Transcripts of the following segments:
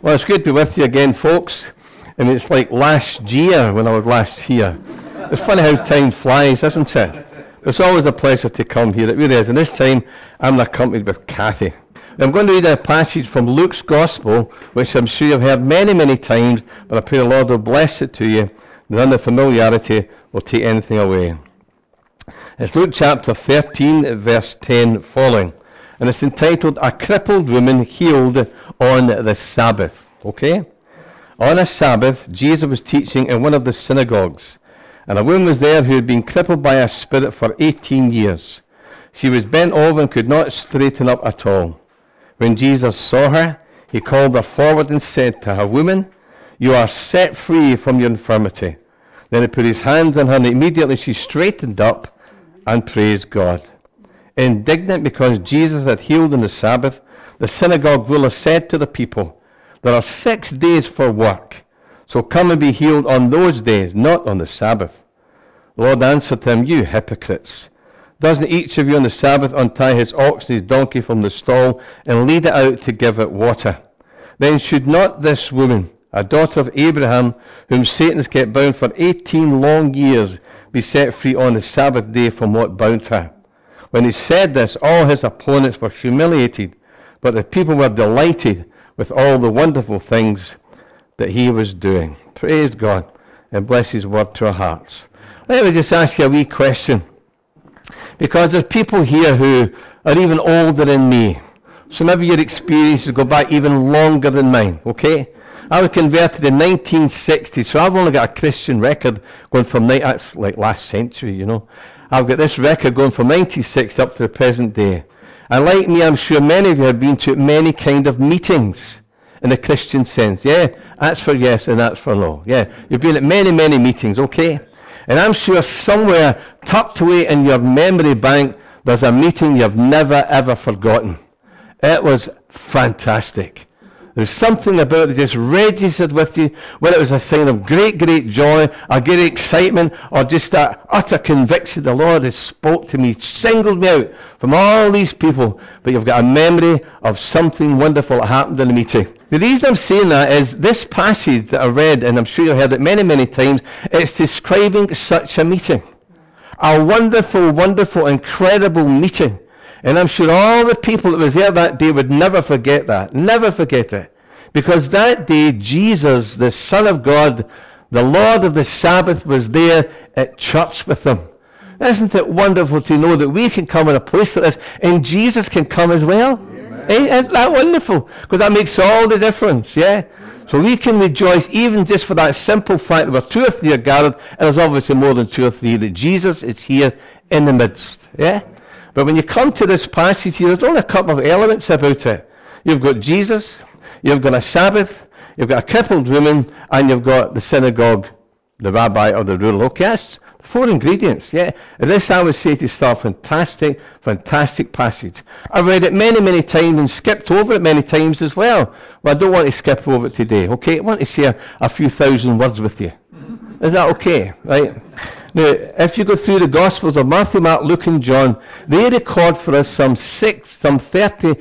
Well, it's good to be with you again, folks. And it's like last year when I was last here. It's funny how time flies, isn't it? It's always a pleasure to come here. It really is. And this time, I'm accompanied with Kathy. I'm going to read a passage from Luke's Gospel, which I'm sure you've heard many, many times, but I pray the Lord will bless it to you. None of the familiarity will take anything away. It's Luke chapter 13, verse 10 following. And it's entitled, A Crippled Woman Healed on the Sabbath. Okay? On a Sabbath, Jesus was teaching in one of the synagogues. And a woman was there who had been crippled by a spirit for 18 years. She was bent over and could not straighten up at all. When Jesus saw her, he called her forward and said to her, Woman, you are set free from your infirmity. Then he put his hands on her, and immediately she straightened up and praised God. Indignant because Jesus had healed on the Sabbath, the synagogue ruler said to the people, There are 6 days for work, so come and be healed on those days, not on the Sabbath. The Lord answered them, You hypocrites! Doesn't each of you on the Sabbath untie his ox and his donkey from the stall and lead it out to give it water? Then should not this woman, a daughter of Abraham, whom Satan has kept bound for 18 long years, be set free on the Sabbath day from what bound her? When he said this, all his opponents were humiliated, but the people were delighted with all the wonderful things that he was doing. Praise God, and bless his word to our hearts. Let me just ask you a wee question, because there's people here who are even older than me, so maybe your experiences go back even longer than mine, okay? I was converted in 1960, so I've only got a Christian record going from, that's like last century, you know. I've got this record going from 1960 up to the present day. And like me, I'm sure many of you have been to many kind of meetings in the Christian sense. Yeah, that's for yes and that's for no. Yeah, you've been at many, many meetings, okay? And I'm sure somewhere tucked away in your memory bank, there's a meeting you've never ever forgotten. It was fantastic. There's something about it just registered with you, whether it was a sign of great, great joy, a great excitement, or just that utter conviction the Lord has spoke to me, singled me out from all these people, but you've got a memory of something wonderful that happened in the meeting. The reason I'm saying that is this passage that I read, and I'm sure you've heard it many, many times, it's describing such a meeting. A wonderful, wonderful, incredible meeting. And I'm sure all the people that was there that day would never forget that. Never forget it. Because that day, Jesus, the Son of God, the Lord of the Sabbath, was there at church with them. Isn't it wonderful to know that we can come in a place like this, and Jesus can come as well? Isn't that wonderful? Because that makes all the difference, yeah? So we can rejoice even just for that simple fact that we're 2 or 3 are gathered, and there's obviously more than 2 or 3, that Jesus is here in the midst, yeah? But when you come to this passage here, there's only a couple of elements about it. You've got Jesus, you've got a Sabbath, you've got a crippled woman, and you've got the synagogue, the rabbi or the ruler. Okay, that's 4 ingredients, yeah. And this, I would say, to start, fantastic, fantastic passage. I've read it many, many times and skipped over it many times as well. Well, I don't want to skip over it today, okay? I want to share a few thousand words with you. Is that okay? Right? Now, if you go through the Gospels of Matthew, Mark, Luke, and John, they record for us some 40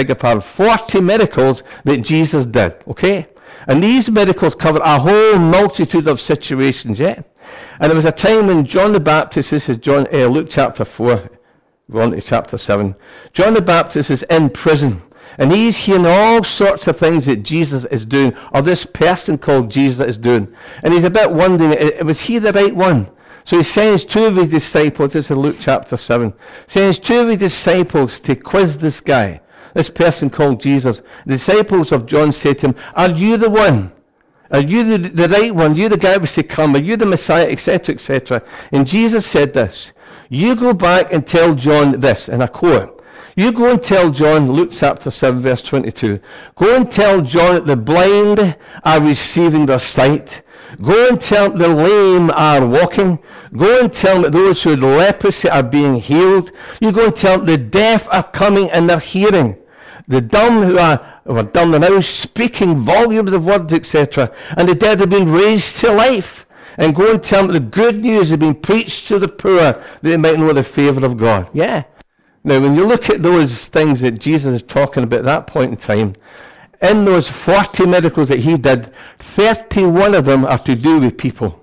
miracles that Jesus did, okay? And these miracles cover a whole multitude of situations, yeah? And there was a time when John the Baptist, this is Luke chapter 4, go on to chapter 7, John the Baptist is in prison. And he's hearing all sorts of things that Jesus is doing, or this person called Jesus is doing. And he's a bit wondering, was he the right one? So he sends 2 of his disciples, this is Luke chapter 7, sends 2 of his disciples to quiz this guy, this person called Jesus. The disciples of John said to him, Are you the one? Are you the right one? Are you the guy who was to come? Are you the Messiah? Etc., etc. And Jesus said this, You go back and tell John this, and I quote, You go and tell John, Luke chapter 7, verse 22, Go and tell John that the blind are receiving their sight. Go and tell the lame are walking. Go and tell that those who had leprosy are being healed. You go and tell the deaf are coming and they're hearing. The dumb who are dumb are now speaking volumes of words, etc. And the dead are being raised to life. And go and tell them the good news has been preached to the poor, that they might know the favour of God. Yeah. Now, when you look at those things that Jesus is talking about at that point in time, In those 40 miracles that he did, 31 of them are to do with people.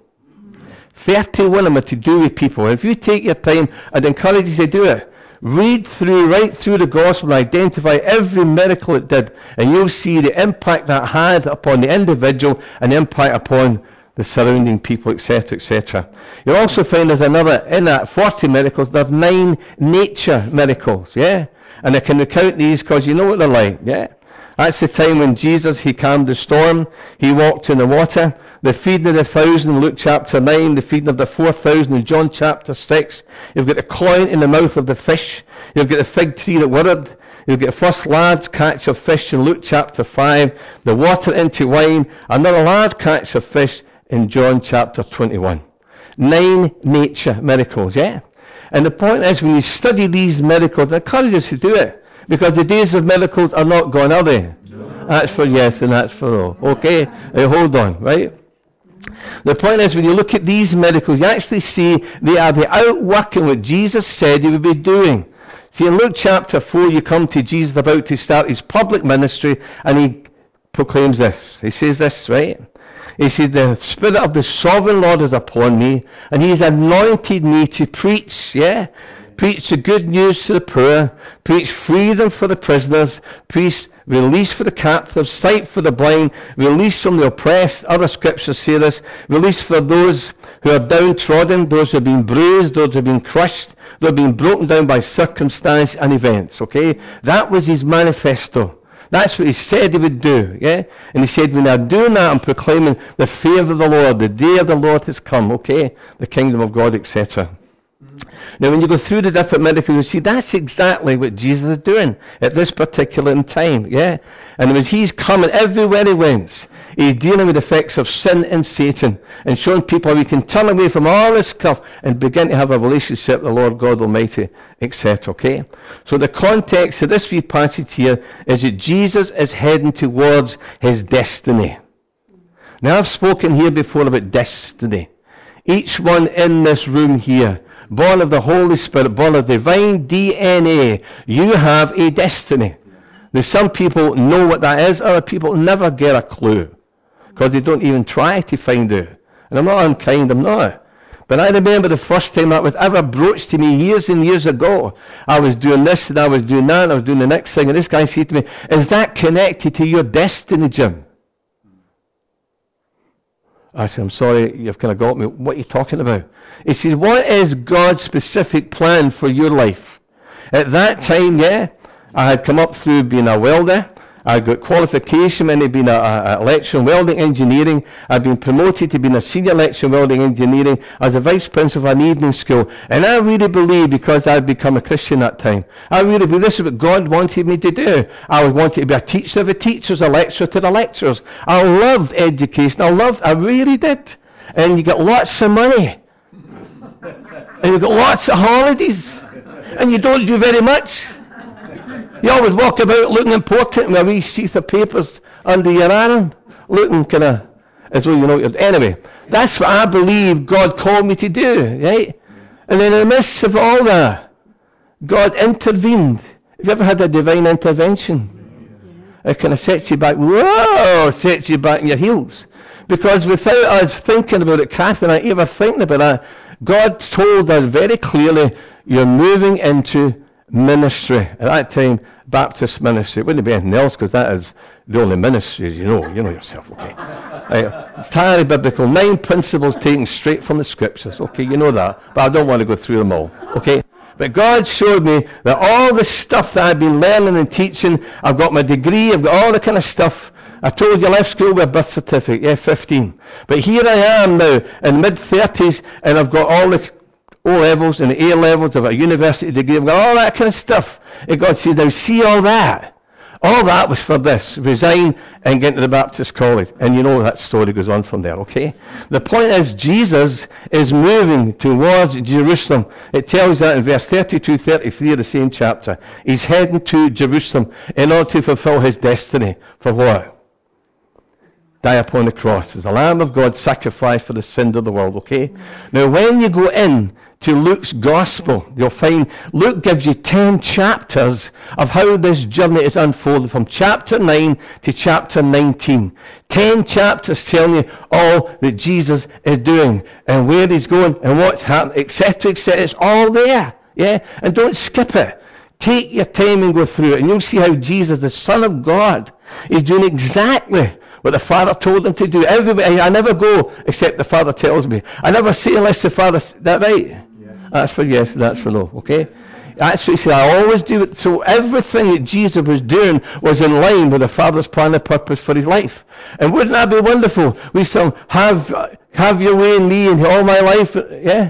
31 of them are to do with people. If you take your time, I'd encourage you to do it. Read through, right through the gospel, and identify every miracle it did, and you'll see the impact that had upon the individual and the impact upon the surrounding people, etc., etc. You'll also find there's another, in that 40 miracles, there's 9 nature miracles, yeah? And I can recount these because you know what they're like, yeah? That's the time when Jesus, he calmed the storm, he walked in the water, the feeding of the 1,000, Luke chapter 9, the feeding of the 4,000 in John chapter 6. You've got the coin in the mouth of the fish. You've got the fig tree that withered. You've got the first large catch of fish in Luke chapter 5, the water into wine, another large catch of fish in John chapter 21. 9 nature miracles, yeah? And the point is, when you study these miracles, I encourage us to do it. Because the days of miracles are not gone, are they? No. That's for yes and that's for no. Okay? Hold on, right? The point is, when you look at these miracles, you actually see they are the outworking what Jesus said he would be doing. See, in Luke chapter 4, you come to Jesus about to start his public ministry, and he proclaims this. He says this, right? He said, the Spirit of the Sovereign Lord is upon me, and he has anointed me to preach, yeah? Preach the good news to the poor, preach freedom for the prisoners, preach release for the captives, sight for the blind, release from the oppressed. Other scriptures say this, release for those who are downtrodden, those who have been bruised, those who have been crushed, those who have been broken down by circumstance and events, okay? That was his manifesto. That's what he said he would do, yeah? And he said, when I'm doing that, I'm proclaiming the favour of the Lord, the day of the Lord has come, okay? The kingdom of God, etc. Now, when you go through the different miracles, you see that's exactly what Jesus is doing at this particular time, yeah? And as he's coming everywhere he went, he's dealing with the effects of sin and Satan and showing people how we can turn away from all this stuff and begin to have a relationship with the Lord God Almighty, etc., okay? So the context of this wee passage here is that Jesus is heading towards his destiny. Now, I've spoken here before about destiny. Each one in this room here, born of the Holy Spirit, born of divine DNA, you have a destiny. There's some people know what that is, other people never get a clue, because they don't even try to find out. And I'm not unkind, I'm not. But I remember the first time that was ever broached to me years and years ago. I was doing this and I was doing that and I was doing the next thing, and this guy said to me, is that connected to your destiny, Jim? I said, I'm sorry, you've kind of got me. What are you talking about? He said, what is God's specific plan for your life? At that time, yeah, I had come up through being a welder. I got qualification in being an electrical welding engineering. I'd been promoted to being a senior electrical welding engineering as a vice principal of an evening school. And I really believe, because I'd become a Christian that time, I really believe this is what God wanted me to do. I wanted to be a teacher of the teachers, a lecturer to the lecturers. I loved education. I really did. And you get lots of money. And you get lots of holidays. And you don't do very much. You always walk about looking important with a wee sheath of papers under your arm, looking kind of as though you know. Anyway, that's what I believe God called me to do, right? And then in the midst of all that, God intervened. Have you ever had a divine intervention? It kind of sets you back, whoa, sets you back in your heels. Because without us thinking about it, Kathy and I ever thinking about that, God told us very clearly, you're moving into ministry. At that time, Baptist ministry. It wouldn't be anything else, because that is the only ministry, as you know yourself, okay? It's entirely biblical. 9 principles taken straight from the scriptures, okay? You know that, but I don't want to go through them all, okay? But God showed me that all the stuff that I've been learning and teaching, I've got my degree, I've got all the kind of stuff. I told you I left school with a birth certificate, yeah, 15. But here I am now, in mid-30s, and I've got all the O-levels and the A-levels, I've got a university degree, I've got all that kind of stuff. And God said, now see all that. All that was for this, resign and get into the Baptist college. And you know that story goes on from there, okay? The point is, Jesus is moving towards Jerusalem. It tells that in verse 32, 33 of the same chapter. He's heading to Jerusalem in order to fulfill his destiny. For what? die upon the cross as the Lamb of God sacrificed for the sins of the world, okay? Now, when you go in to Luke's Gospel, you'll find Luke gives you 10 chapters of how this journey is unfolded from chapter 9 to chapter 19. 10 chapters telling you all that Jesus is doing and where he's going and what's happening, etc., etc. It's all there, yeah? And don't skip it. Take your time and go through it, and you'll see how Jesus, the Son of God, is doing exactly what the Father told him to do. Everybody, I never go except the Father tells me. I never say unless the Father... Is that right? Yeah. That's for yes, that's for no, okay? That's what he said, I always do it. So everything that Jesus was doing was in line with the Father's plan and purpose for his life. And wouldn't that be wonderful? We sing, have your way in me and all my life. Yeah?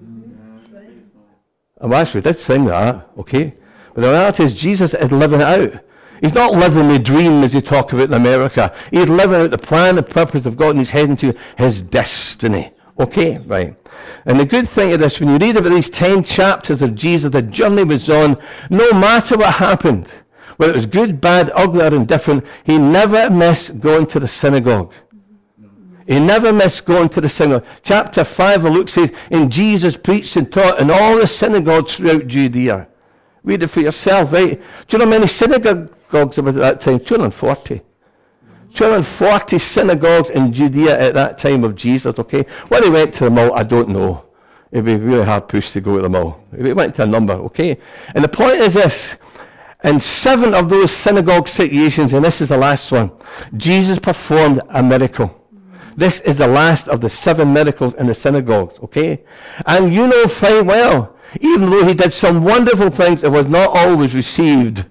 Well, actually, we did sing that, okay? But the reality is Jesus is living it out. He's not living the dream as they talk about in America. He's living out the plan and purpose of God, and he's heading to his destiny. Okay, right. And the good thing of this, when you read about these 10 chapters of Jesus, the journey was on, no matter what happened, whether it was good, bad, ugly, or indifferent, he never missed going to the synagogue. He never missed going to the synagogue. Chapter 5 of Luke says, and Jesus preached and taught in all the synagogues throughout Judea. Read it for yourself, right? Do you know how many synagogues there were at that time? 240. 240 synagogues in Judea at that time of Jesus, okay? When he went to them all, I don't know. It'd be really hard push to go to them all. He went to a number, okay? And the point is this. In 7 of those synagogue situations, and this is the last one, Jesus performed a miracle. This is the last of the 7 miracles in the synagogues, okay? And you know fine well, even though he did some wonderful things, it was not always received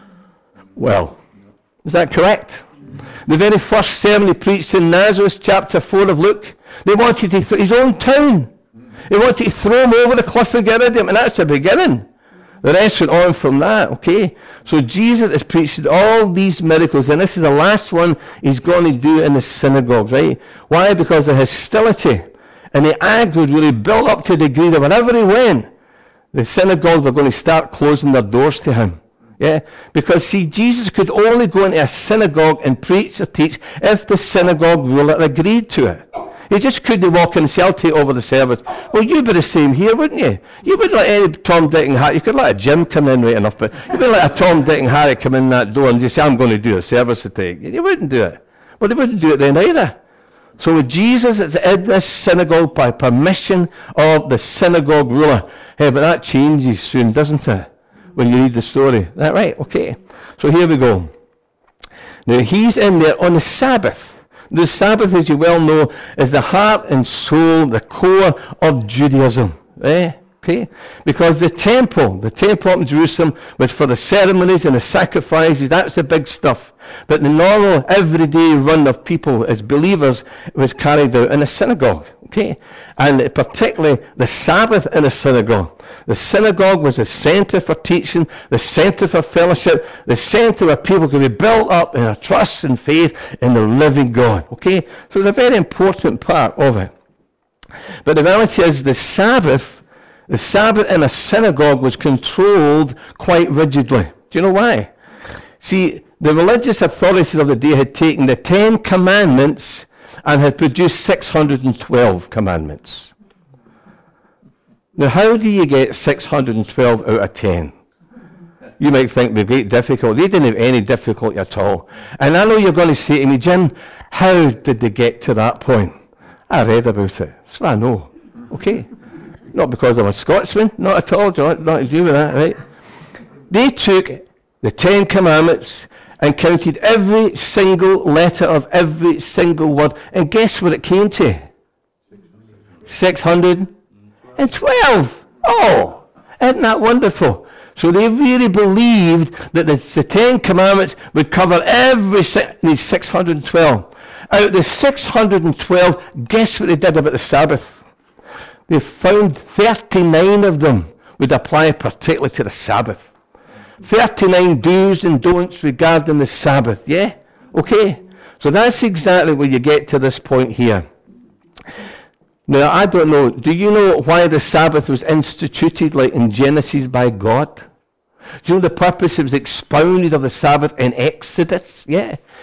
well. Is that correct? The very first sermon he preached in Nazareth, chapter 4 of Luke, they wanted to his own town. They wanted to throw him over the cliff and get rid of him, and that's the beginning. The rest went on from that, okay? So Jesus is preaching all these miracles, and this is the last one he's going to do in the synagogues, right? Why? Because the hostility and the anger would really build up to a degree that wherever he went, the synagogues were going to start closing their doors to him. Yeah? Because, see, Jesus could only go into a synagogue and preach or teach if the synagogue ruler agreed to it. He just couldn't walk in and say, I'll take over the service. Well, you'd be the same here, wouldn't you? You wouldn't let any Tom, Dick and Harry. You could let a Jim come in right enough, but you wouldn't let a Tom, Dick and Harry come in that door and just say, I'm going to do a service today. You wouldn't do it. Well, they wouldn't do it then either. So with Jesus, it's in this synagogue by permission of the synagogue ruler. Hey, but that changes soon, doesn't it? When you read the story. Is that right? Okay. So here we go. Now, he's in there on the Sabbath. The Sabbath, as you well know, is the heart and soul, the core of Judaism. Okay? Because the temple up in Jerusalem was for the ceremonies and the sacrifices. That's the big stuff. But the normal, everyday run of people as believers was carried out in a synagogue. Okay? And particularly the Sabbath in a synagogue. The synagogue was the centre for teaching, the centre for fellowship, the centre where people could be built up in their trust and faith in the living God. Okay? So it's a very important part of it. But the reality is the Sabbath in a synagogue was controlled quite rigidly. Do you know why? See, the religious authorities of the day had taken the 10 commandments and had produced 612 commandments. Now, how do you get 612 out of 10? You might think it'd be great difficulty. They didn't have any difficulty at all. And I know you're going to say to me, Jim, how did they get to that point? I read about it. That's what I know. Okay? Not because I'm a Scotsman. Not at all, John. Not to do with that, right? They took the 10 commandments and counted every single letter of every single word. And guess what it came to? 612. Oh, isn't that wonderful? So they really believed that the 10 commandments would cover these 612. Out of the 612, guess what they did about the Sabbath? They found 39 of them would apply particularly to the Sabbath. 39 do's and don'ts regarding the Sabbath, yeah? Okay? So that's exactly where you get to this point here. Now, I don't know, do you know why the Sabbath was instituted, like in Genesis, by God? Do you know the purpose? It was expounded of the Sabbath in Exodus, yeah?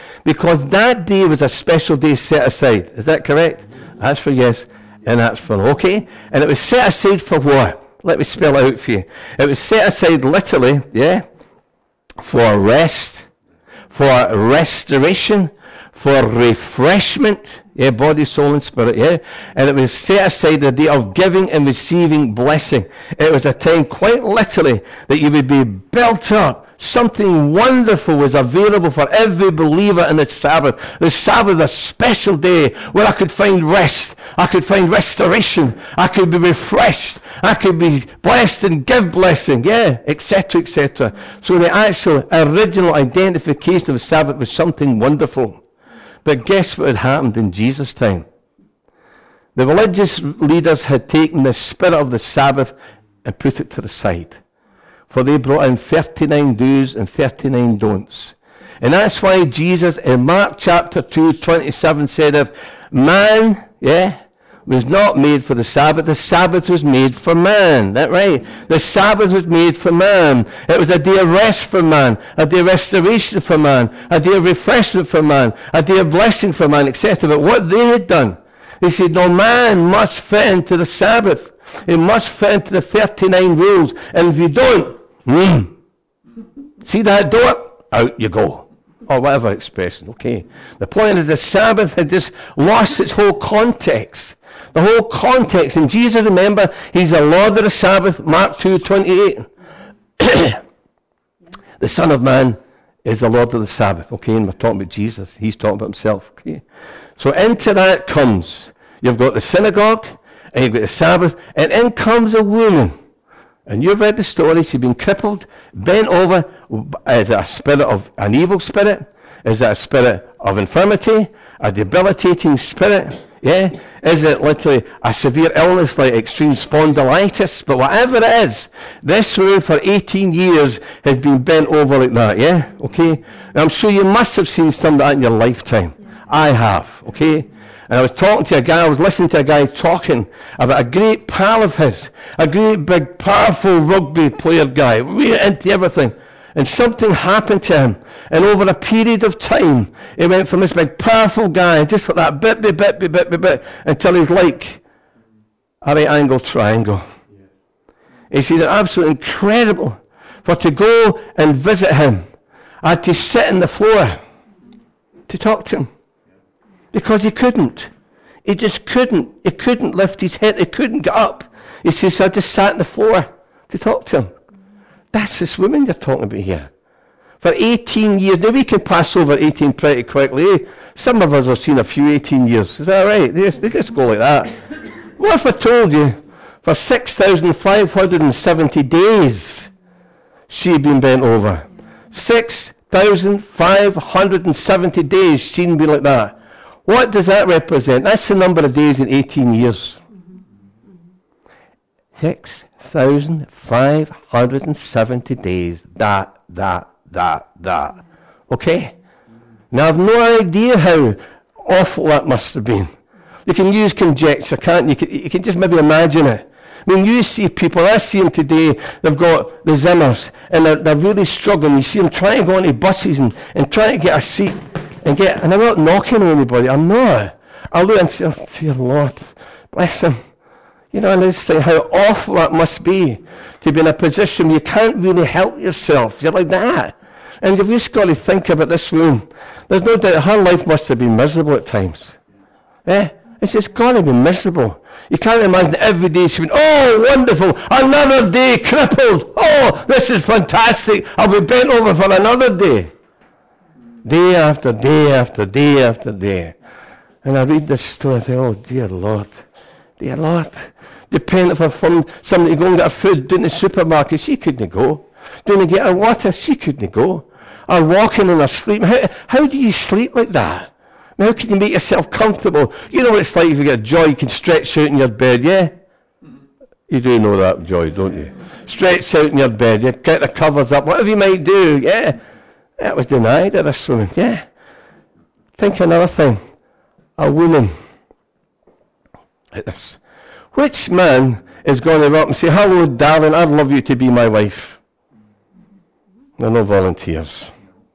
Because that day was a special day set aside. Is that correct? That's for yes, and that's for no. Okay? And it was set aside for what? Let me spell it out for you. It was set aside literally, yeah, for rest, for restoration, for refreshment, yeah, body, soul, and spirit, yeah. And it was set aside the day of giving and receiving blessing. It was a time, quite literally, that you would be built up. Something wonderful was available for every believer in the Sabbath. The Sabbath was a special day where I could find rest. I could find restoration. I could be refreshed. I could be blessed and give blessing. Yeah, etc., etc. So the actual original identification of the Sabbath was something wonderful. But guess what had happened in Jesus' time? The religious leaders had taken the spirit of the Sabbath and put it to the side. For they brought in 39 do's and 39 don'ts. And that's why Jesus in Mark chapter 2:27 said, if man, was not made for the Sabbath was made for man. That right? The Sabbath was made for man. It was a day of rest for man, a day of restoration for man, a day of refreshment for man, a day of blessing for man, etc. But what they had done, they said, no, man must fit into the Sabbath. It must fit into the 39 rules. And if you don't, see that door? Out you go. Or whatever expression, okay. The point is the Sabbath had just lost its whole context. The whole context. And Jesus, remember, he's the Lord of the Sabbath, Mark 2:28. The Son of Man is the Lord of the Sabbath, okay. And we're talking about Jesus. He's talking about himself, okay. So into that comes, you've got the synagogue, and you've got the Sabbath, and in comes a woman. And you've read the story. She's been crippled, bent over. Is it a spirit of an evil spirit? Is it a spirit of infirmity? A debilitating spirit? Yeah? Is it literally a severe illness like extreme spondylitis? But whatever it is, this woman for 18 years has been bent over like that, yeah? Okay? And I'm sure you must have seen some of that in your lifetime. I have, okay? And I was talking to a guy, I was listening to a guy talking about a great pal of his, a great big powerful rugby player guy, really into everything. And something happened to him. And over a period of time, he went from this big powerful guy, just like that, bit, until he's like a right angle triangle. He said, it's absolutely incredible. For to go and visit him, I had to sit on the floor to talk to him. Because he couldn't. He just couldn't. He couldn't lift his head. He couldn't get up. He says, so I just sat on the floor to talk to him. That's this woman you're talking about here. For 18 years. Now we can pass over 18 pretty quickly. Eh? Some of us have seen a few 18 years. Is that right? They just go like that. What if I told you for 6,570 days she'd been bent over? 6,570 days she'd been like that. What does that represent? That's the number of days in 18 years. 6,570 days. That. Okay? Now I've no idea how awful that must have been. You can use conjecture, can't you? You can just maybe imagine it. I mean, you see people, I see them today, they've got the Zimmers, and they're really struggling. You see them trying to go onto buses and trying to get a seat. And I'm not knocking on anybody, I'm not. I look and say, oh dear Lord, bless him. You know, and I just think how awful that must be to be in a position where you can't really help yourself. You're like that. And you've just got to think about this woman. There's no doubt her life must have been miserable at times. It's just got to be miserable. You can't imagine every day she went, oh, wonderful, another day crippled. Oh, this is fantastic. I'll be bent over for another day. Day after day after day after day. And I read this story and I think, oh, dear Lord. Depending for somebody to go and get her food down the supermarket, she couldn't go. Doing to get her water, she couldn't go. Or walking in her sleep. How do you sleep like that? How can you make yourself comfortable? You know what it's like if you get joy, you can stretch out in your bed, yeah? You do know that joy, don't you? Stretch out in your bed, yeah? Get the covers up, whatever you might do, yeah? That was denied at this woman, yeah? Think another thing. A woman like this. Which man is going to up and say, hello, darling, I'd love you to be my wife? There are no volunteers.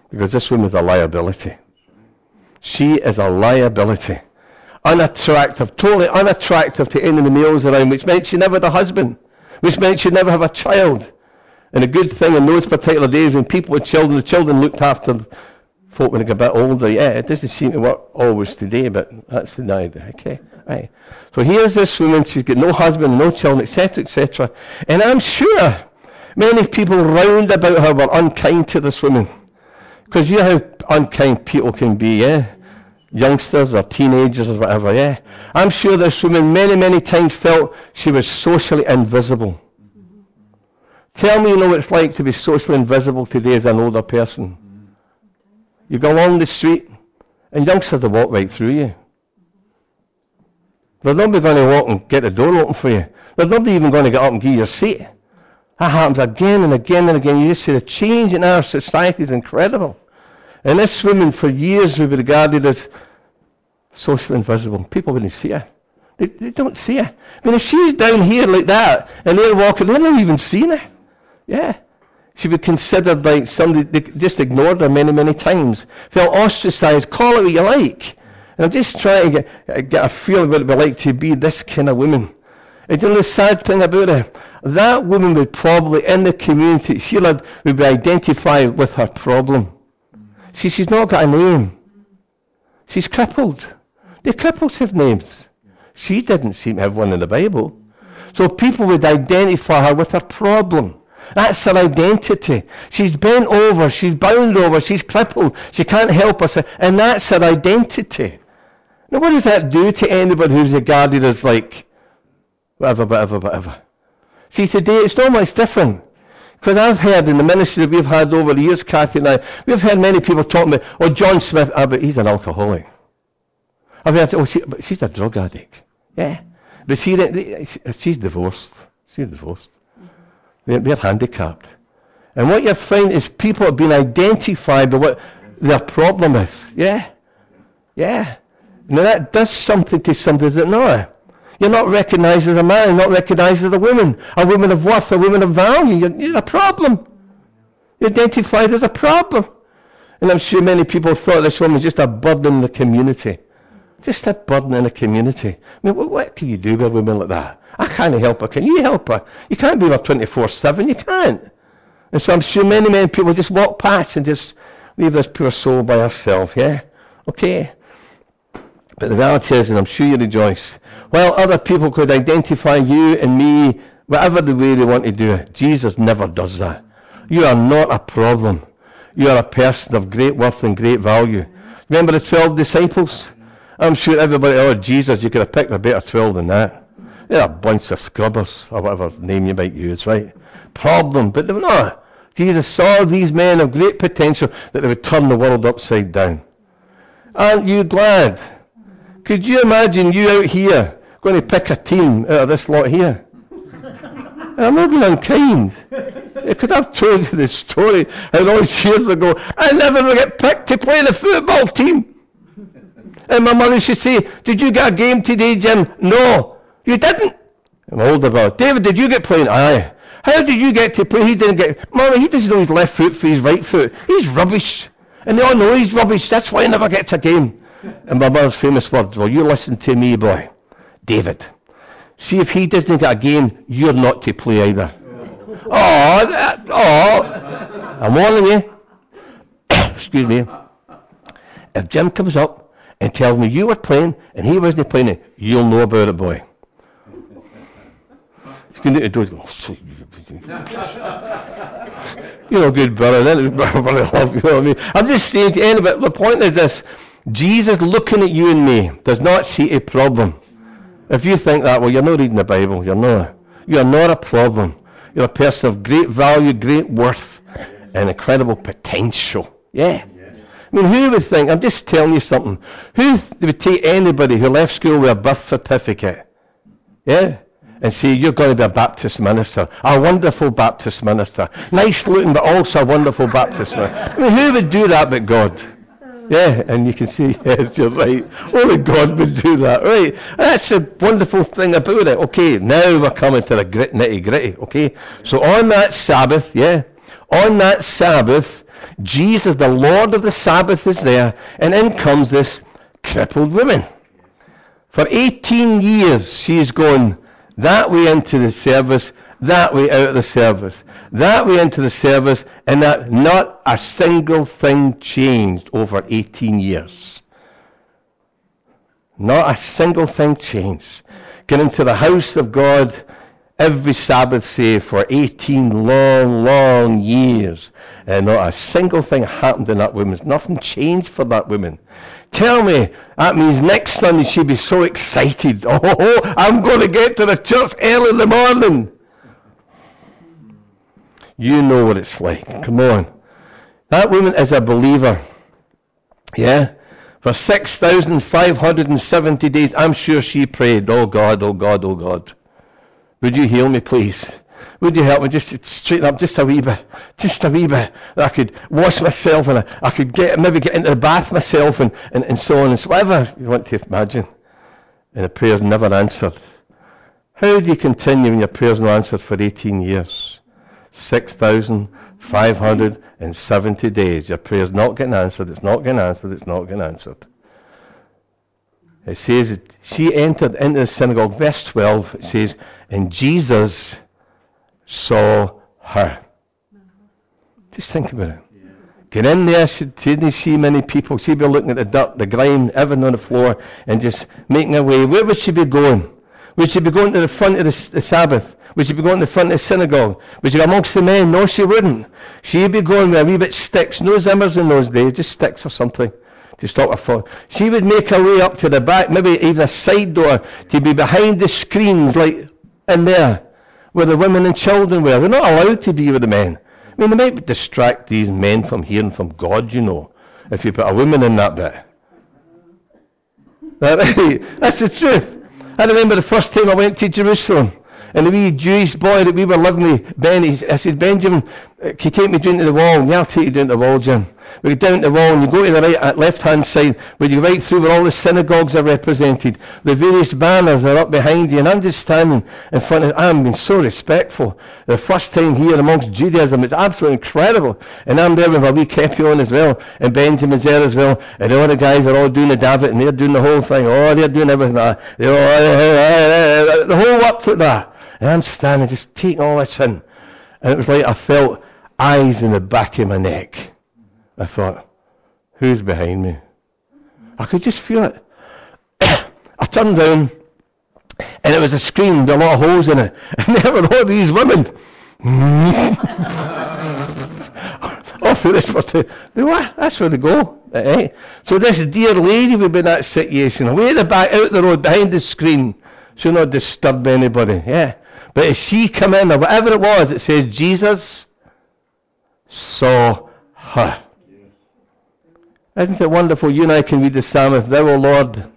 Because this woman is a liability. She is a liability. Unattractive, totally unattractive to any of the males around, which meant she never had a husband, which meant she'd never have a child. And a good thing in those particular days when people with children, the children looked after folk when they got a bit older. Yeah, it doesn't seem to work always today, but that's the idea. Okay, right. So here's this woman, she's got no husband, no children, etc., etc. And I'm sure many people round about her were unkind to this woman. Because you know how unkind people can be, yeah? Youngsters or teenagers or whatever, yeah? I'm sure this woman many, many times felt she was socially invisible. Tell me, you know what it's like to be socially invisible today as an older person. You go along the street and youngsters will walk right through you. They're nobody going to walk and get the door open for you. There's nobody even going to get up and give you a seat. That happens again and again and again. You just see the change in our society is incredible. And this woman for years would be regarded as socially invisible. People wouldn't see her. They don't see her. I mean, if she's down here like that and they're walking, they're not even seeing her. Yeah. She would be considered like somebody, they just ignored her many, many times. Felt ostracized, call it what you like. And I'm just trying to get a feel of what it would be like to be this kind of woman. And you know the sad thing about her? That woman would probably, in the community, she would be identified with her problem. See, she's not got a name. She's crippled. The cripples have names. She didn't seem to have one in the Bible. So people would identify her with her problem. That's her identity. She's bent over, she's bound over, she's crippled, she can't help herself, and that's her identity. Now what does that do to anybody who's regarded as like, whatever? See, today it's not much different. Because I've heard in the ministry that we've had over the years, Kathy and I, we've heard many people talking about, oh, John Smith, but he's an alcoholic. I've heard, but she's a drug addict. Yeah. But see, she's divorced. She's divorced. They're handicapped. And what you find is people have been identified by what their problem is. Yeah. Yeah. Now that does something to somebody that no. You're not recognised as a man, not recognised as a woman of worth, a woman of value. You're a problem. You're identified as a problem. And I'm sure many people thought this woman was just a burden in the community. Just a burden in the community. I mean, what can you do with a woman like that? I can't help her. Can you help her? You can't be with her 24/7. You can't. And so I'm sure many people just walk past and just leave this poor soul by herself, yeah? Okay. But the reality is, and I'm sure you rejoice, while other people could identify you and me, whatever the way they want to do it, Jesus never does that. You are not a problem. You are a person of great worth and great value. Remember the 12 disciples? I'm sure everybody, oh, Jesus, you could have picked a better 12 than that. They're a bunch of scrubbers, or whatever name you might use, right? Problem, but they were not. Jesus saw these men of great potential that they would turn the world upside down. Aren't you glad? Could you imagine you out here going to pick a team out of this lot here? I'm not being unkind. Because I've told you this story how all these years ago I never would get picked to play the football team. And my mother should say, did you get a game today, Jim? No, you didn't. And my older brother, David, did you get playing? Aye. How did you get to play? He didn't get. Mother, he doesn't know his left foot for his right foot. He's rubbish. And they all know he's rubbish. That's why he never gets a game. And my mother's famous words, well, you listen to me, boy. David, see if he doesn't get a game, you're not to play either. I'm warning you. Excuse me. If Jim comes up and tells me you were playing and he wasn't playing it, you'll know about it, boy. You need to do it. You're a good brother, then. Brother love, you know what I mean? I'm just saying to anybody, the point is this. Jesus looking at you and me does not see a problem. If you think that, well, you're not reading the Bible. You're not. You're not a problem. You're a person of great value, great worth, and incredible potential. Yeah. I mean, who would think, I'm just telling you something, who would take anybody who left school with a birth certificate, yeah, and say, you're going to be a Baptist minister, a wonderful Baptist minister, nice looking but also a wonderful Baptist minister. I mean, who would do that but God? Yeah, and you can see, yes, you're right. Only God would do that, right? That's a wonderful thing about it. Okay, now we're coming to the nitty-gritty, okay? So on that Sabbath, yeah, on that Sabbath, Jesus, the Lord of the Sabbath, is there, and in comes this crippled woman. For 18 years, she's going that way into the service, that way out of the service, that way into the service, and that not a single thing changed over 18 years. Not a single thing changed. Get into the house of God every Sabbath, say, for 18 long, long years. And not a single thing happened in that woman. Nothing changed for that woman. Tell me, that means next Sunday she'll be so excited. Oh, I'm going to get to the church early in the morning. You know what it's like. Come on. That woman is a believer. Yeah? For 6,570 days, I'm sure she prayed, oh God, oh God, oh God. Would you heal me, please? Would you help me just straighten up just a wee bit? Just a wee bit. That I could wash myself and I could maybe get into the bath myself and so on and so whatever you want to imagine. And the prayer's never answered. How do you continue when your prayer's not answered for 18 years? 6,570 days. Your prayer's not getting answered, it's not getting answered, it's not getting answered. It says that she entered into the synagogue, verse 12, it says, and Jesus saw her. Just think about it. Get in there, she didn't see many people. She'd be looking at the dirt, the grime, everything on the floor, and just making her way. Where would she be going? Would she be going to the front of the Sabbath? Would she be going to the front of the synagogue? Would she go amongst the men? No, she wouldn't. She'd be going with a wee bit sticks, no zimmers in those days, just sticks or something to stop her falling. She would make her way up to the back, maybe even a side door, to be behind the screens, like in there, where the women and children were. They're not allowed to be with the men. I mean, they might distract these men from hearing from God, you know, if you put a woman in that bit. That's the truth. I remember the first time I went to Jerusalem, and the wee Jewish boy that we were living with, Benny, I said, Benjamin, can you take me down to the wall? Yeah, I'll take you down to the wall, Jim. We go down the wall and you go to the right, left-hand side, where you go right through where all the synagogues are represented. The various banners are up behind you, and I'm just standing in front of, I'm being so respectful. The first time here amongst Judaism, it's absolutely incredible. And I'm there with my wee kepi on as well, and Benjamin's there as well, and all the guys are all doing the David, and they're doing the whole thing. Oh, they're doing everything. They're all, the whole works like that. And I'm standing, just taking all this in. And it was like I felt eyes in the back of my neck. I thought, who's behind me? I could just feel it. I turned down, and it was a screen with a lot of holes in it. And there were all these women. Off with this for two. What? That's where they go. So this dear lady would be in that situation, away at the back, out the road, behind the screen. She'll not disturb anybody. Yeah. But as she come in, or whatever it was, it says, Jesus saw her. Isn't it wonderful? You and I can read the psalm, thou, O Lord,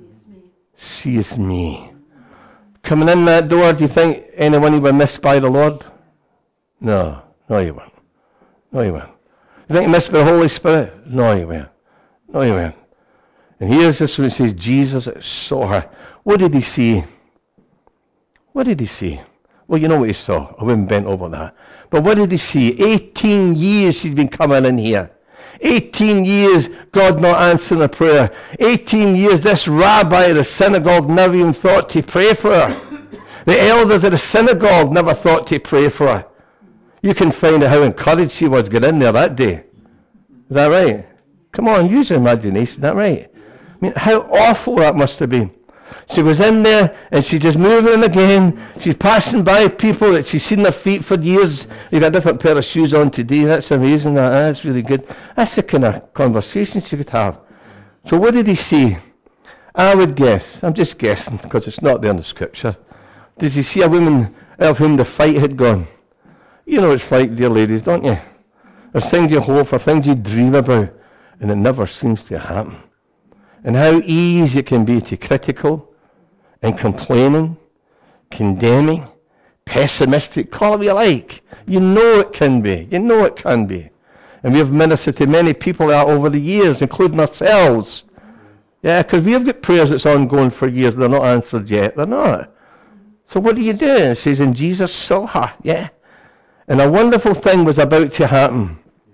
seest me. Coming in that door, do you think anyone you were missed by the Lord? No, you weren't. No, you weren't. You think you missed by the Holy Spirit? No, you weren't. No, you weren't. And here's this one, it says, Jesus saw her. What did he see? What did he see? Well, you know what he saw. I wouldn't bent over that. But what did he see? 18 years she's been coming in here. 18 years God not answering a prayer. 18 years this rabbi of the synagogue never even thought to pray for her. The elders of the synagogue never thought to pray for her. You can find out how encouraged she was getting in there that day. Is that right? Come on, use your imagination. Is that right? I mean, how awful that must have been. She was in there, and she's just moving in again. She's passing by people that she's seen their feet for years. You've got a different pair of shoes on today. That's amazing. That's really good. That's the kind of conversation she could have. So what did he see? I would guess. I'm just guessing, because it's not there in the scripture. Did he see a woman out of whom the fight had gone? You know what it's like, dear ladies, don't you? There's things you hope for, things you dream about, and it never seems to happen. And how easy it can be to critical and complaining, condemning, pessimistic, call it what you like. You know it can be. You know it can be. And we've ministered to many people over the years, including ourselves. Yeah, because we've got prayers that's ongoing for years. They're not answered yet. They're not. So what do? It says, and Jesus saw her. Yeah. And a wonderful thing was about to happen.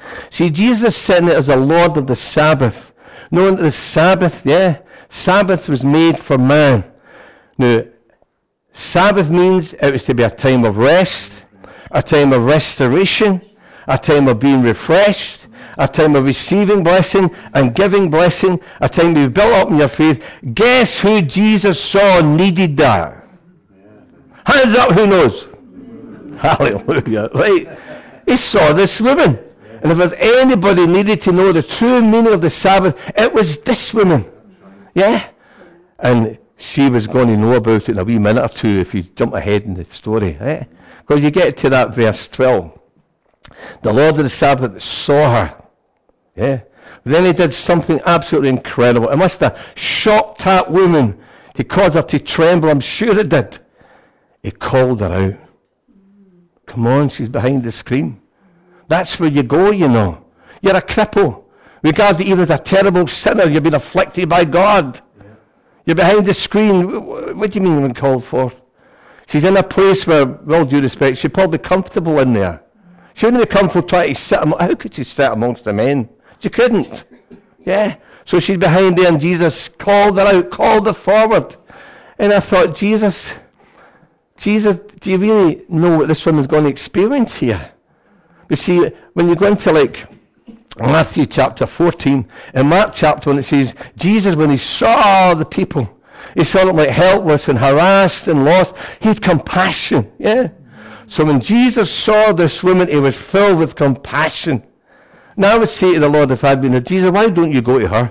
See, Jesus sent it as the Lord of the Sabbath. Knowing that the Sabbath, Sabbath was made for man. Now, Sabbath means it was to be a time of rest, a time of restoration, a time of being refreshed, a time of receiving blessing and giving blessing, a time to be built up in your faith. Guess who Jesus saw needed that? Hands up, who knows? Hallelujah. Right? He saw this woman. And if there's anybody needed to know the true meaning of the Sabbath, it was this woman. Yeah? And she was going to know about it in a wee minute or two if you jump ahead in the story. Because you get to that verse 12. The Lord of the Sabbath saw her. Yeah? But then he did something absolutely incredible. It must have shocked that woman to cause her to tremble. I'm sure it did. He called her out. Come on, she's behind the screen. That's where you go, you know. You're a cripple. Regarded even as a terrible sinner, you've been afflicted by God. You're behind the screen. What do you mean you've been called for? She's in a place where, with all due respect, she's probably comfortable in there. She wouldn't be comfortable trying to sit among... How could she sit amongst the men? She couldn't. Yeah? So she's behind there and Jesus called her out, called her forward. And I thought, Jesus, do you really know what this woman's going to experience here? You see, when you go into like Matthew chapter 14, and Mark chapter 1, it says, Jesus, when he saw the people, he saw them like helpless and harassed and lost, he had compassion. Yeah? So when Jesus saw this woman, he was filled with compassion. Now I would say to the Lord, if I'd been there, Jesus, why don't you go to her?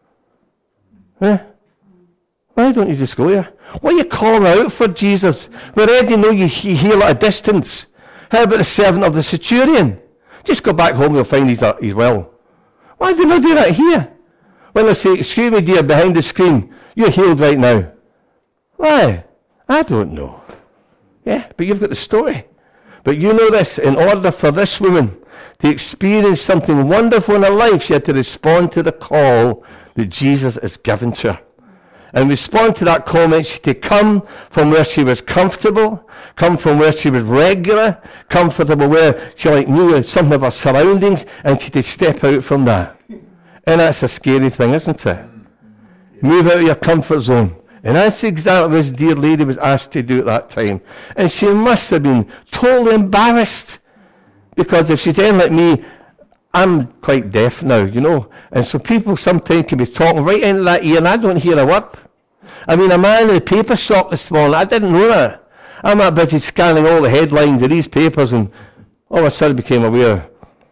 Why don't you just go to her? Why are you calling out for Jesus? We already know you heal at a distance. How about the servant of the centurion? Just go back home, you'll find he's well. Why do you not do that here? When they say, excuse me dear, behind the screen, you're healed right now. Why? I don't know. Yeah, but you've got the story. But you know this, in order for this woman to experience something wonderful in her life, she had to respond to the call that Jesus has given to her. And respond to that call meant she had to come from where she was comfortable, come from where she was regular, comfortable where she knew something of her surroundings, and she had to step out from that. And that's a scary thing, isn't it? Move out of your comfort zone. And that's exactly what this dear lady was asked to do at that time. And she must have been totally embarrassed. Because if she's anything like me, I'm quite deaf now, you know. And so people sometimes can be talking right into that ear and I don't hear a word. I mean, a man in the paper shop this morning, I didn't know that. I'm that busy scanning all the headlines of these papers and all of a sudden became aware.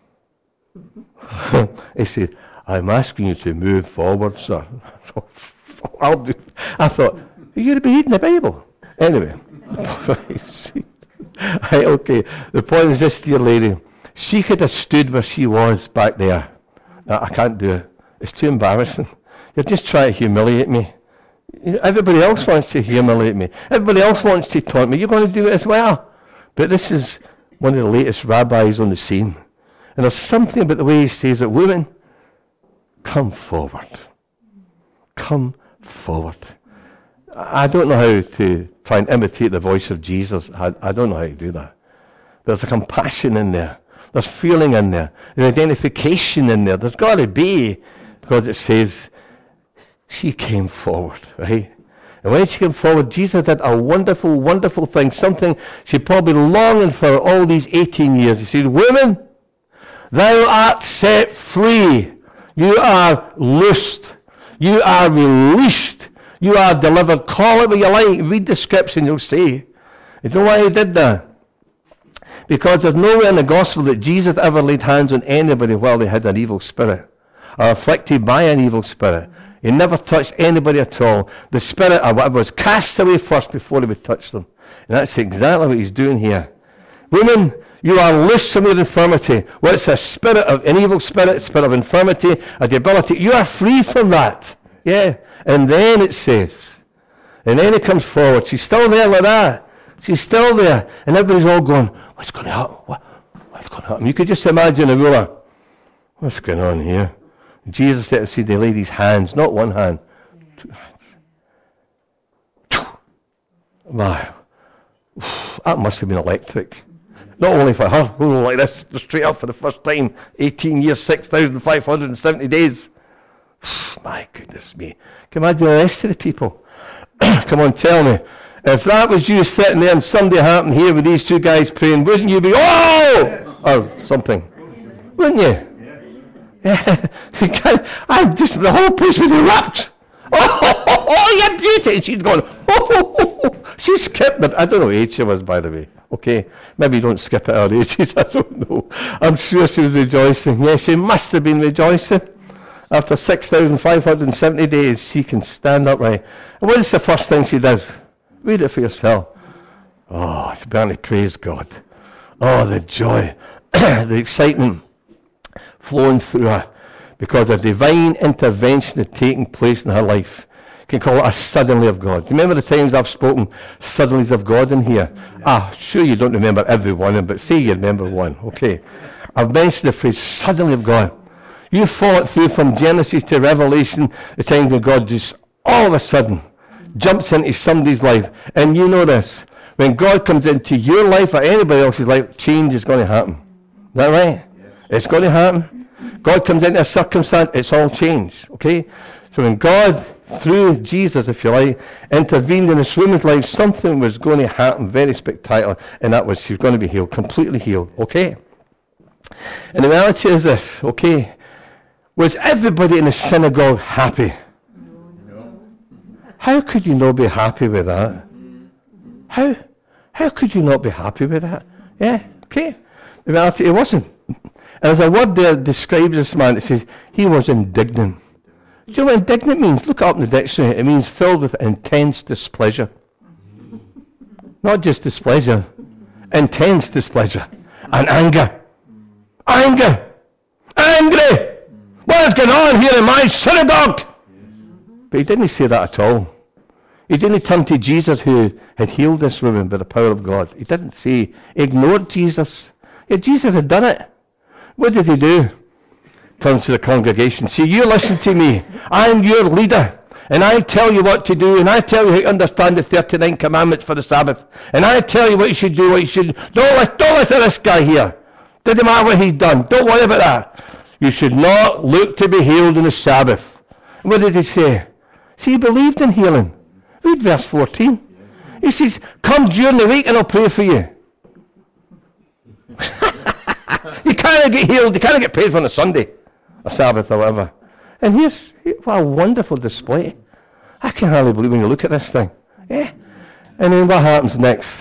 He said, I'm asking you to move forward, sir. I'll do. I thought, are you going to be reading the Bible? Anyway. Right, okay. The point is this, dear lady. She could have stood where she was back there. No, I can't do it. It's too embarrassing. You're just trying to humiliate me. Everybody else wants to humiliate me. Everybody else wants to taunt me. You're going to do it as well. But this is one of the latest rabbis on the scene. And there's something about the way he says it. Women, come forward. Come forward. I don't know how to try and imitate the voice of Jesus. I don't know how to do that. There's a compassion in there. There's feeling in there. There's identification in there. There's got to be, because it says she came forward, right? And when she came forward, Jesus did a wonderful, wonderful thing, something she probably longed for all these 18 years. He said, woman, thou art set free. You are loosed. You are released. You are delivered. Call it what you like. Read the scripts and you'll see. You know why he did that? Because there's nowhere in the gospel that Jesus ever laid hands on anybody while they had an evil spirit or afflicted by an evil spirit. He never touched anybody at all. The spirit or whatever was cast away first before he would touch them. And that's exactly what he's doing here. Women, you are loosed from your infirmity. Well, it's a spirit of an evil spirit, spirit of infirmity, a debility. You are free from that. Yeah. And then it says, and then he comes forward. She's still there like that. She's still there. And everybody's all going, what's going to happen? What's going to happen? You could just imagine a ruler. What's going on here? Jesus said to see the lady's hands, not one hand, 2 hands. Wow. That must have been electric. Not only for her, like this, straight up for the first time, 18 years, 6,570 days. My goodness me. Can you imagine the rest of the people? Come on, tell me. If that was you sitting there and something happened here with these two guys praying, wouldn't you be, oh! Or something. Wouldn't you? Yeah. The whole place would erupt. Oh, you beauty! And she's going, oh. She skipped it. I don't know what age she was, by the way. Okay, maybe you don't skip at her ages, I don't know. I'm sure she was rejoicing. Yes, she must have been rejoicing. After 6,570 days, she can stand upright. And what is the first thing she does? Read it for yourself. Oh, she began to praise God. Oh, the joy, the excitement flowing through her because a divine intervention had taken place in her life. You can call it a suddenly of God. Do you remember the times I've spoken suddenlies of God in here? Sure you don't remember every one, but say you remember one. Okay. I've mentioned the phrase suddenly of God. You follow it through from Genesis to Revelation, the time when God just all of a sudden jumps into somebody's life. And you know this, when God comes into your life or anybody else's life, change is going to happen. Is that right? Yes. It's going to happen. God comes into a circumstance, it's all changed. Okay? So when God, through Jesus, if you like, intervened in this woman's life, something was going to happen very spectacular, and that was she was going to be healed, completely healed. Okay? And the reality is this, okay? Was everybody in the synagogue happy? No. How could you not be happy with that? How could you not be happy with that? Yeah, okay. The reality, it wasn't. And there's a word there that describes this man. It says, he was indignant. Do you know what indignant means? Look it up in the dictionary. It means filled with intense displeasure. Not just displeasure. Intense displeasure. And anger. Anger! Angry! What's going on here in my synagogue? But he didn't say that at all. He didn't turn to Jesus who had healed this woman by the power of God. He didn't say, he ignored Jesus. Yeah, Jesus had done it. What did he do? Turns to the congregation. See, you listen to me. I'm your leader. And I tell you what to do. And I tell you how to understand the 39 commandments for the Sabbath. And I tell you what you should do, what you should. Don't listen to this guy here. Doesn't matter what he's done. Don't worry about that. You should not look to be healed on the Sabbath. What did he say? See, he believed in healing. Read verse 14. He says, come during the week and I'll pray for you. You can't get healed. You can't get prayed for on a Sunday or Sabbath or whatever. And what a wonderful display. I can hardly believe when you look at this thing. Yeah. And then what happens next?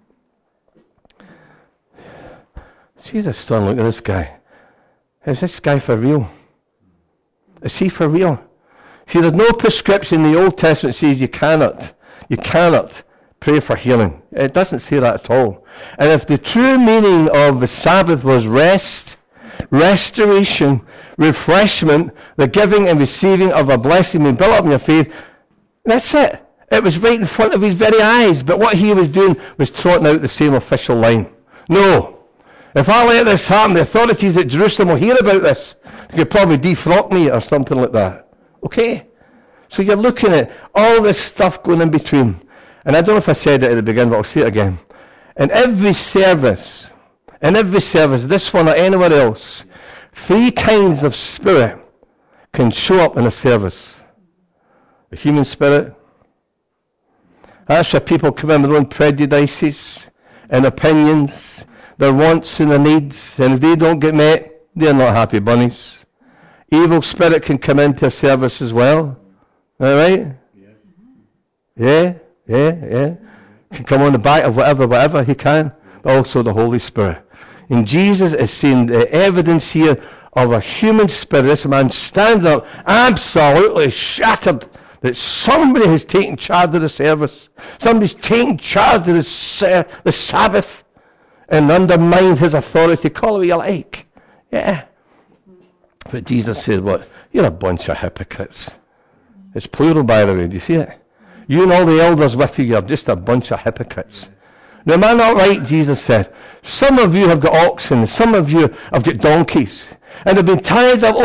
Jesus, son, look at this guy. Is this guy for real? Is he for real? See, there's no prescription in the Old Testament that says you cannot pray for healing. It doesn't say that at all. And if the true meaning of the Sabbath was rest, restoration, refreshment, the giving and receiving of a blessing and built up in your faith, that's it. It was right in front of his very eyes. But what he was doing was trotting out the same official line. No. If I let this happen, the authorities at Jerusalem will hear about this. They could probably defrock me or something like that. Okay? So you're looking at all this stuff going in between. And I don't know if I said it at the beginning, but I'll say it again. In every service, this one or anywhere else, 3 kinds of spirit can show up in a service. The human spirit. That's where people come in with their own prejudices and opinions, their wants and their needs, and if they don't get met, they're not happy bunnies. Evil spirit can come into a service as well. Alright? Yeah. He can come on the back of whatever he can, but also the Holy Spirit. And Jesus is seeing the evidence here of a human spirit. This man standing up, absolutely shattered that somebody has taken charge of the service. Somebody's taken charge of the Sabbath and undermined his authority. Call it what you like. Yeah. But Jesus said, what? You're a bunch of hypocrites. It's plural, by the way. Do you see it? You and all the elders with you, you're just a bunch of hypocrites. Now, am I not right? Jesus said. Some of you have got oxen, some of you have got donkeys, and they've been tied up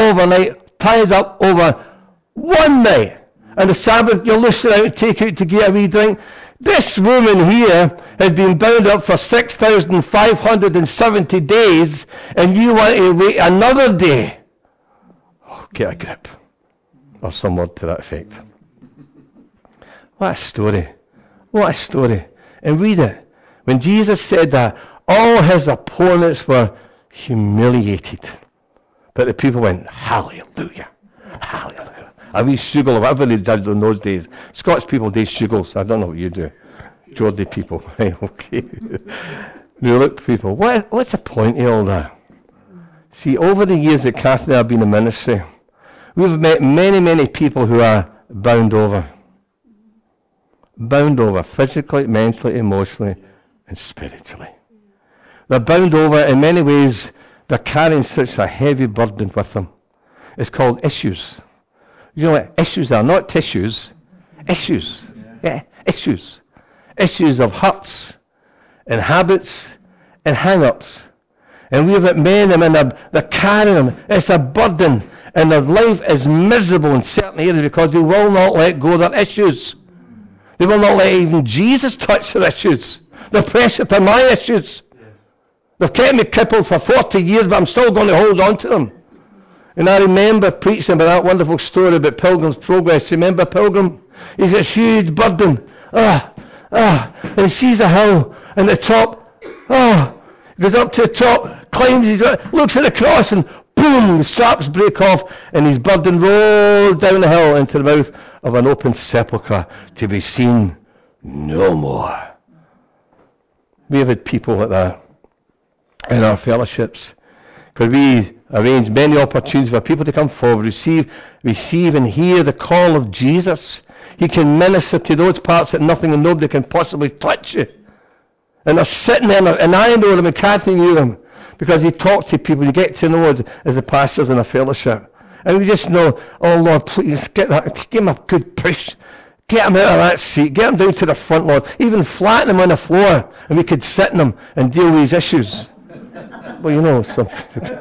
over one night. And the Sabbath, you'll loosen out and take out to get a wee drink. This woman here has been bound up for 6,570 days, and you want to wait another day. Oh, get a grip. Or some word to that effect. What a story. What a story. And read it. When Jesus said that, all his opponents were humiliated. But the people went, hallelujah, hallelujah. A wee shuggle, whatever they did in those days. Scots people did shuggles. I don't know what you do. Geordie people. Right, okay. New look people. What's the point of all that? See, over the years that Kathy and I have been in ministry, we've met many, many people who are bound over. Bound over physically, mentally, emotionally, and spiritually. They're bound over in many ways. They're carrying such a heavy burden with them. It's called issues. You know what issues are? Not tissues. Issues. Yeah, issues. Issues of hurts and habits and hang-ups. And we've got men and they're carrying them. It's a burden. And their life is miserable in certain areas because they will not let go of their issues. They will not let even Jesus touch their issues. They're precious to my issues. They've kept me crippled for 40 years, but I'm still going to hold on to them. And I remember preaching about that wonderful story about Pilgrim's Progress. Remember Pilgrim? He's got this huge burden. And he sees a hill, and the top, he goes up to the top, climbs, looks at the cross, and boom, the straps break off, and his burden rolls down the hill into the mouth of an open sepulchre to be seen no more. We have had people like that in our fellowships, because we arrange many opportunities for people to come forward, receive and hear the call of Jesus. He can minister to those parts that nothing and nobody can possibly touch you. And they're sitting there, and I know them, and Kathy knew them, because he talked to people. You get to know us as the pastors in a fellowship. And we just know, oh Lord, please, give him a good push. Get him out of that seat. Get him down to the front, Lord. Even flatten him on the floor, and we could sit in him and deal with his issues. Well, you know, something.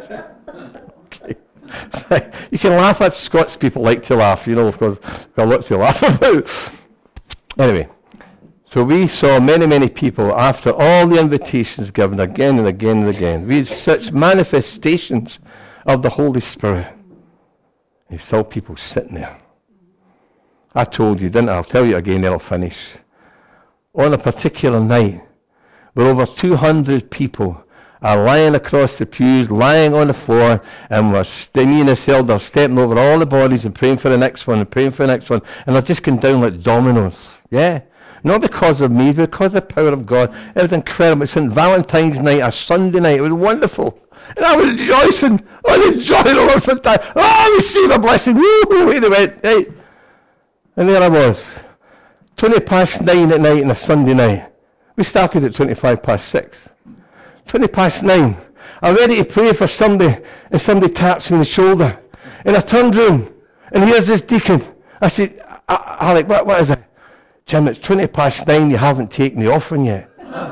Okay. You can laugh at Scots people like to laugh, you know, because they've got lots to laugh about. Anyway, so we saw many, many people after all the invitations given again and again and again. We had such manifestations of the Holy Spirit. You saw people sitting there. I told you, didn't I? I'll tell you again, then I'll finish. On a particular night, where over 200 people are lying across the pews, lying on the floor, and me and this elder stepping over all the bodies and praying for the next one and praying for the next one, and they're just going down like dominoes. Yeah? Not because of me, but because of the power of God. It was incredible. It's St. Valentine's night, a Sunday night. It was wonderful. And I was rejoicing. I was enjoying the Lord for time. Oh, receive a blessing. Woo, away they went. Right. And there I was. 9:20 at night on a Sunday night. We started at 6:25. 9:20. I'm ready to pray for somebody, and somebody taps me on the shoulder. And I turned round, and here's this deacon. I said, Alec, what is it? Jim, it's 9:20. You haven't taken the offering yet.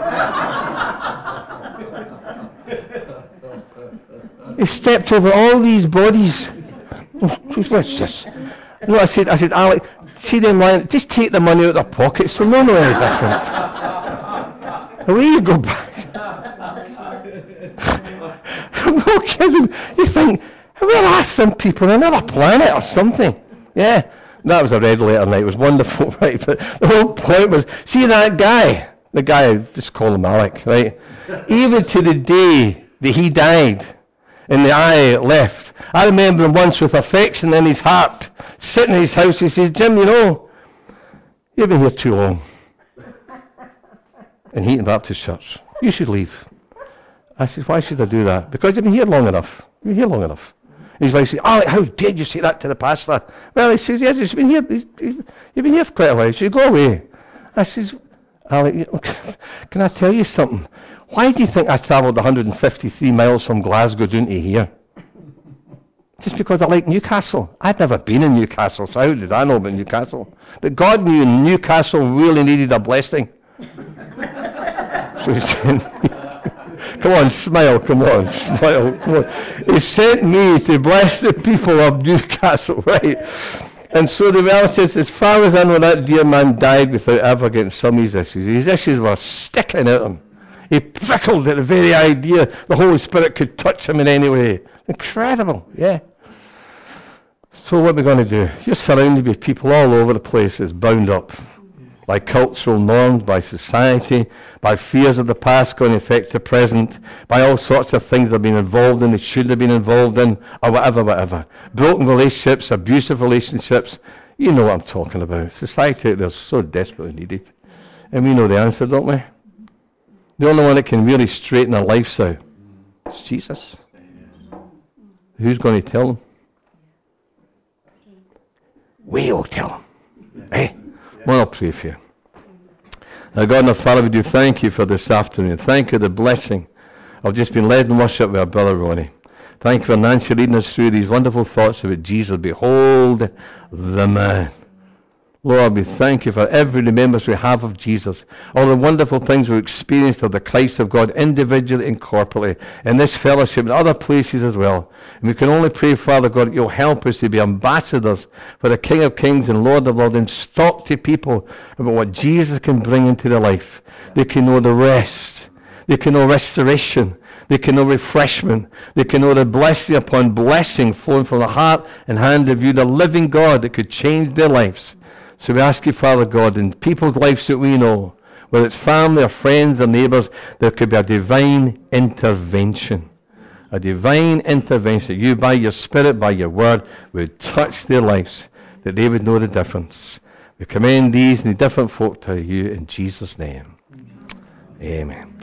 He stepped over all these bodies. What's this? No, I said, Alec, see them lying, just take the money out of their pockets, so no any different. Away you go back. No kidding. You think, we're laughing people on another planet or something. Yeah, that was a red letter night. It was wonderful, right? But the whole point was, see that guy, the guy, just call him Alec, right? Even to the day that he died and the eye left, I remember him once with affection in his heart, sitting in his house. He says, Jim, you know, you've been here too long in Heaton Baptist Church. You should leave. I said, why should I do that? Because you've been here long enough. You've been here long enough. And his wife said, Alec, how dare you say that to the pastor? Well, he says, yes, he's been here. You've been here for quite a while. You should go away. I says, Alec, can I tell you something? Why do you think I travelled 153 miles from Glasgow down to here? Just because I like Newcastle. I'd never been in Newcastle, so how did I know about Newcastle? But God knew Newcastle really needed a blessing. So he said, come on, smile, come on, smile, come on. He sent me to bless the people of Newcastle, right? And so the reality is, as far as I know, that dear man died without ever getting some of his issues. His issues were sticking at him. He prickled at the very idea the Holy Spirit could touch him in any way. Incredible, yeah. So what are we going to do? You're surrounded with people all over the place that's bound up by cultural norms, by society, by fears of the past going to affect the present, by all sorts of things they've been involved in, they shouldn't have been involved in, or whatever. Broken relationships, abusive relationships. You know what I'm talking about. Society, they're so desperately needed. And we know the answer, don't we? The only one that can really straighten our lives out is Jesus. Who's going to tell them? We'll tell them. Eh? Well, I'll pray for you. Now, God and our Father, we do thank you for this afternoon. Thank you for the blessing of just being led in worship with our brother Ronnie. Thank you for Nancy leading us through these wonderful thoughts about Jesus. Behold the man. Lord, we thank you for every remembrance we have of Jesus, all the wonderful things we've experienced of the Christ of God, individually and corporately, in this fellowship and other places as well. And we can only pray, Father God, that you'll help us to be ambassadors for the King of Kings and Lord of Lords, and talk to people about what Jesus can bring into their life. They can know the rest. They can know restoration. They can know refreshment. They can know the blessing upon blessing flowing from the heart and hand of you, the living God that could change their lives. So we ask you, Father God, in people's lives that we know, whether it's family or friends or neighbours, there could be a divine intervention. A divine intervention. You, by your Spirit, by your word, would touch their lives, that they would know the difference. We commend these and the different folk to you in Jesus' name. Amen.